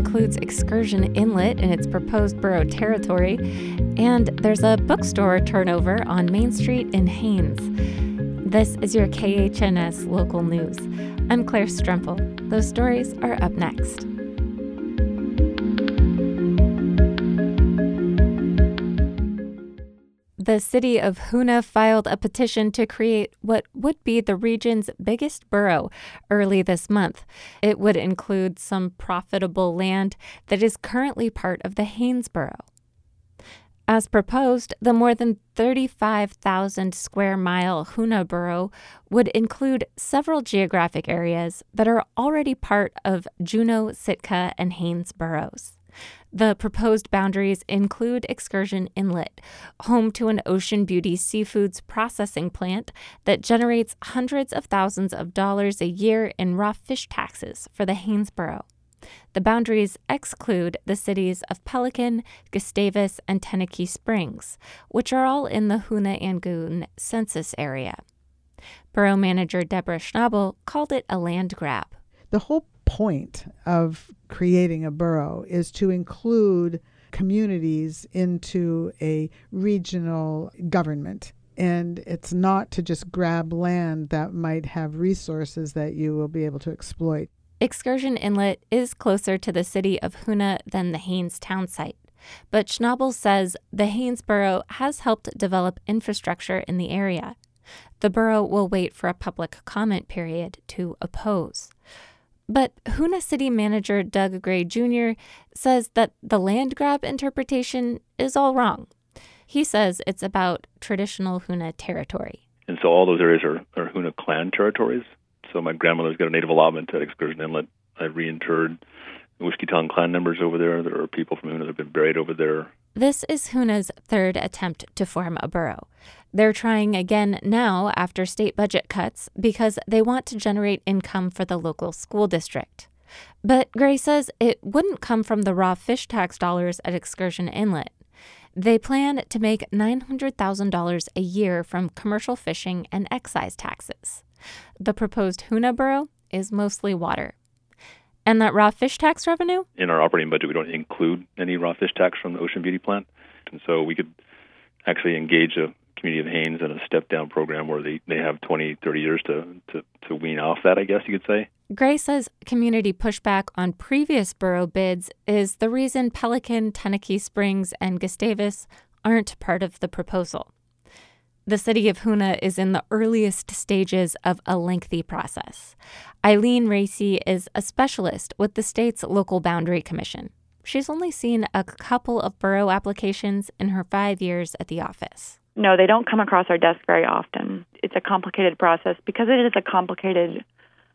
includes Excursion Inlet in its proposed borough territory, and there's a bookstore turnover on Main Street in Haines. This is your KHNS Local News. I'm Claire Strempel. Those stories are up next. The city of Hoonah filed a petition to create what would be the region's biggest borough early this month. It would include some profitable land that is currently part of the Haines Borough. As proposed, the more than 35,000 square mile Hoonah Borough would include several geographic areas that are already part of Juneau, Sitka, and Haines boroughs. The proposed boundaries include Excursion Inlet, home to an Ocean Beauty Seafoods processing plant that generates hundreds of thousands of dollars a year in raw fish taxes for the Haines Borough. The boundaries exclude the cities of Pelican, Gustavus, and Tenakee Springs, which are all in the Hoonah-Angoon census area. Borough Manager Deborah Schnabel called it a land grab. The whole point of creating a borough is to include communities into a regional government. And it's not to just grab land that might have resources that you will be able to exploit. Excursion Inlet is closer to the city of Hoonah than the Haines town site. But Schnabel says the Haines Borough has helped develop infrastructure in the area. The borough will wait for a public comment period to oppose. But Hoonah City Manager Doug Gray Jr. says that the land grab interpretation is all wrong. He says it's about traditional Hoonah territory. And so all those areas are Hoonah clan territories. So my grandmother's got a native allotment at Excursion Inlet. I reinterred Wishketawn clan members over there. There are people from Hoonah that have been buried over there. This is Hoonah's third attempt to form a borough. They're trying again now after state budget cuts because they want to generate income for the local school district. But Gray says it wouldn't come from the raw fish tax dollars at Excursion Inlet. They plan to make $900,000 a year from commercial fishing and excise taxes. The proposed Hoonah Borough is mostly water. And that raw fish tax revenue? In our operating budget, we don't include any raw fish tax from the Ocean Beauty plant. And so we could actually engage a community of Haines in a step-down program where they have 20, 30 years to wean off that, I guess you could say. Gray says community pushback on previous borough bids is the reason Pelican, Tenakee Springs, and Gustavus aren't part of the proposal. The city of Hoonah is in the earliest stages of a lengthy process. Eileen Racy is a specialist with the state's Local Boundary Commission. She's only seen a couple of borough applications in her 5 years at the office. No, they don't come across our desk very often. It's a complicated process because it is a complicated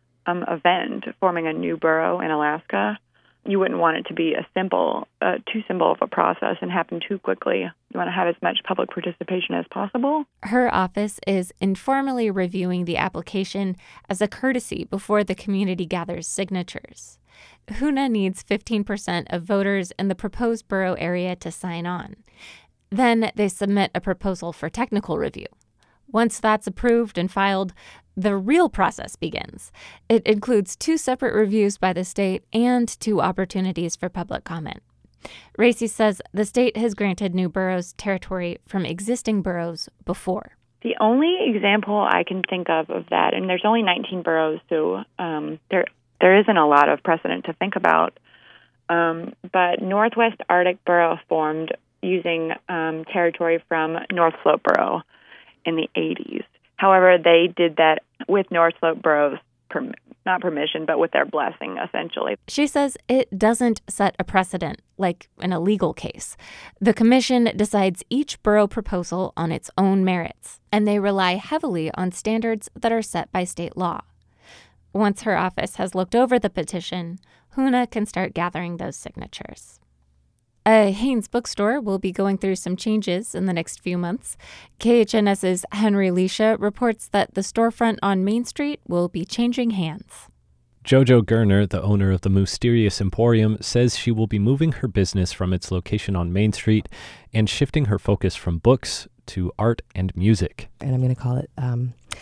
event, forming a new borough in Alaska. You wouldn't want it to be too simple of a process and happen too quickly. You want to have as much public participation as possible. Her office is informally reviewing the application as a courtesy before the community gathers signatures. Hoonah needs 15% of voters in the proposed borough area to sign on. Then they submit a proposal for technical review. Once that's approved and filed, the real process begins. It includes 2 separate reviews by the state and 2 opportunities for public comment. Racy says the state has granted new boroughs territory from existing boroughs before. The only example I can think of that, and there's only 19 boroughs, so there isn't a lot of precedent to think about, but Northwest Arctic Borough formed using territory from North Slope Borough in the 80s. However, they did that with North Slope Borough's not permission, but with their blessing, essentially. She says it doesn't set a precedent, like in a legal case. The commission decides each borough proposal on its own merits, and they rely heavily on standards that are set by state law. Once her office has looked over the petition, Hoonah can start gathering those signatures. A Haines bookstore will be going through some changes in the next few months. KHNS's Henry Leisha reports that the storefront on Main Street will be changing hands. Jojo Gerner, the owner of the Mysterious Emporium, says she will be moving her business from its location on Main Street and shifting her focus from books to art and music. And I'm going to call it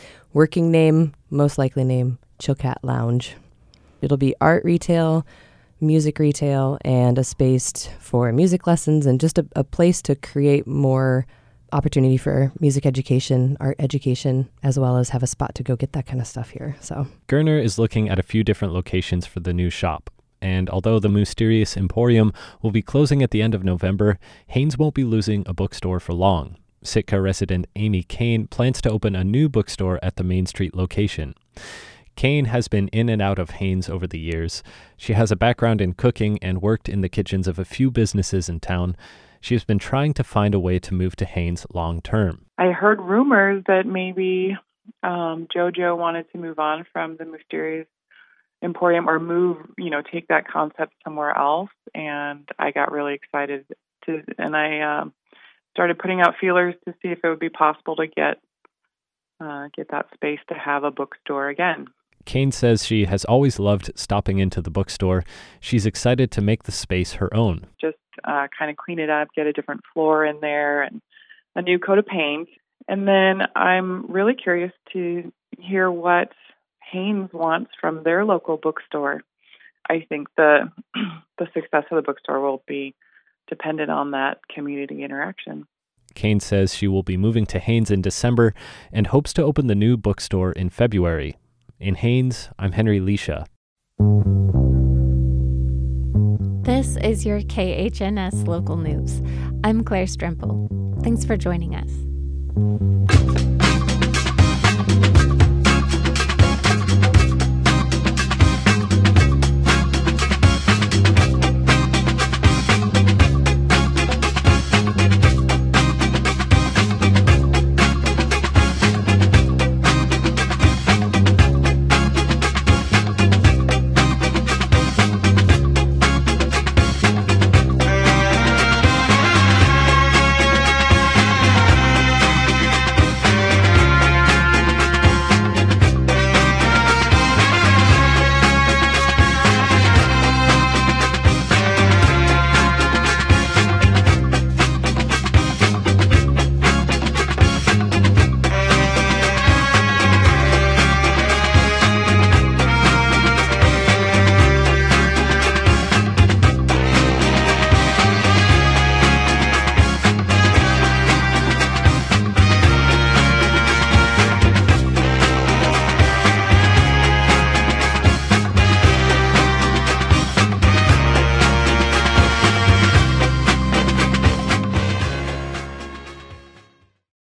working name, most likely name, Chilkat Lounge. It'll be art retail, music retail and a space for music lessons and just a place to create more opportunity for music education, art education, as well as have a spot to go get that kind of stuff here. So Gerner is looking at a few different locations for the new shop. And although the Mysterious Emporium will be closing at the end of November, Haines won't be losing a bookstore for long. Sitka resident Amy Kane plans to open a new bookstore at the Main Street location. Kane has been in and out of Haines over the years. She has a background in cooking and worked in the kitchens of a few businesses in town. She has been trying to find a way to move to Haines long term. I heard rumors that maybe JoJo wanted to move on from the Mysterious Emporium or take that concept somewhere else. And I got really excited I started putting out feelers to see if it would be possible to get that space to have a bookstore again. Kane says she has always loved stopping into the bookstore. She's excited to make the space her own. Just kind of clean it up, get a different floor in there and a new coat of paint. And then I'm really curious to hear what Haines wants from their local bookstore. I think the success of the bookstore will be dependent on that community interaction. Kane says she will be moving to Haines in December and hopes to open the new bookstore in February. In Haines, I'm Henry Leisha. This is your KHNS Local News. I'm Claire Stremple. Thanks for joining us.